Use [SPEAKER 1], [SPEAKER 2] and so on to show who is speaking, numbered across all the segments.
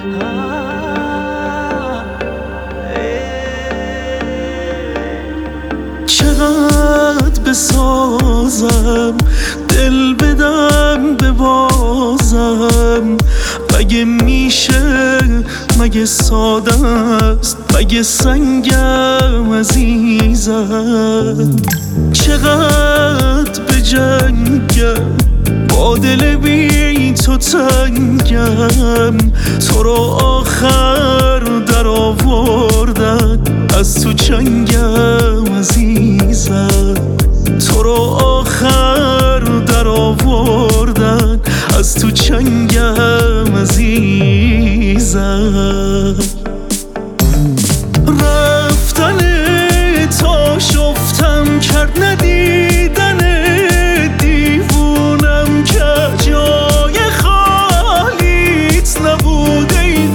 [SPEAKER 1] چقدر بسازم دل بدم ببازم، مگه میشه، مگه ساده است، مگه سنگم عزیزم. چقدر بجنگم با دل بی تو تنگم، تو رو آخر در آوردن از تو چنگم عزیزم. تو رو آخر در آوردن از تو چنگم عزیزم. رفتن تا شفتم کرد ندیدن، دیوونم که جای خالیت نبوده. این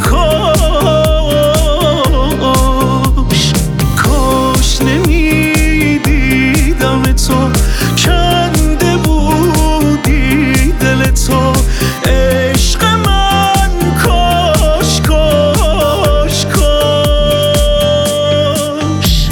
[SPEAKER 1] کاش نمیدیدم تو، کنده بودی دل تو عشق من. کاش کاش کاش.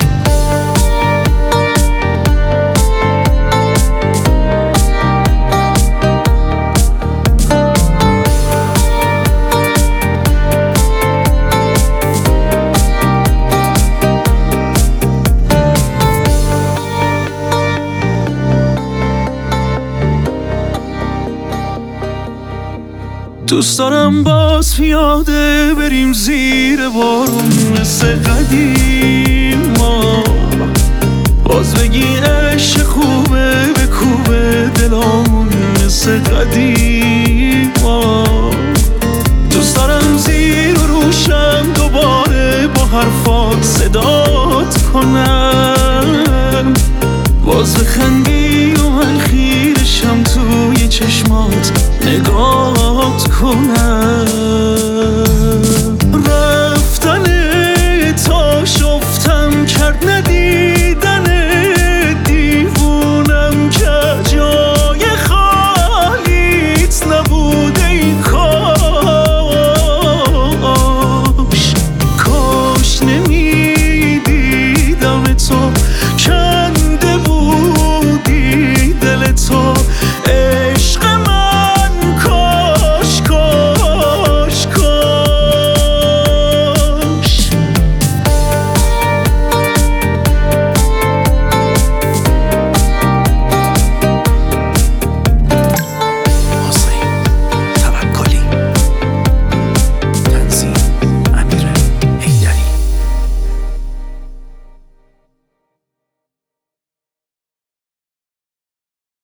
[SPEAKER 1] دوست دارم باز پیاده بریم زیر بارون مثل قدیم، باز بگی عشق خوبه بکوبه دلامون مثل قدیم. دوست دارم زیر و روشم دوباره با حرفات صدات کنم، باز بخندی و من خیرشم توی چشمات نگات کنم.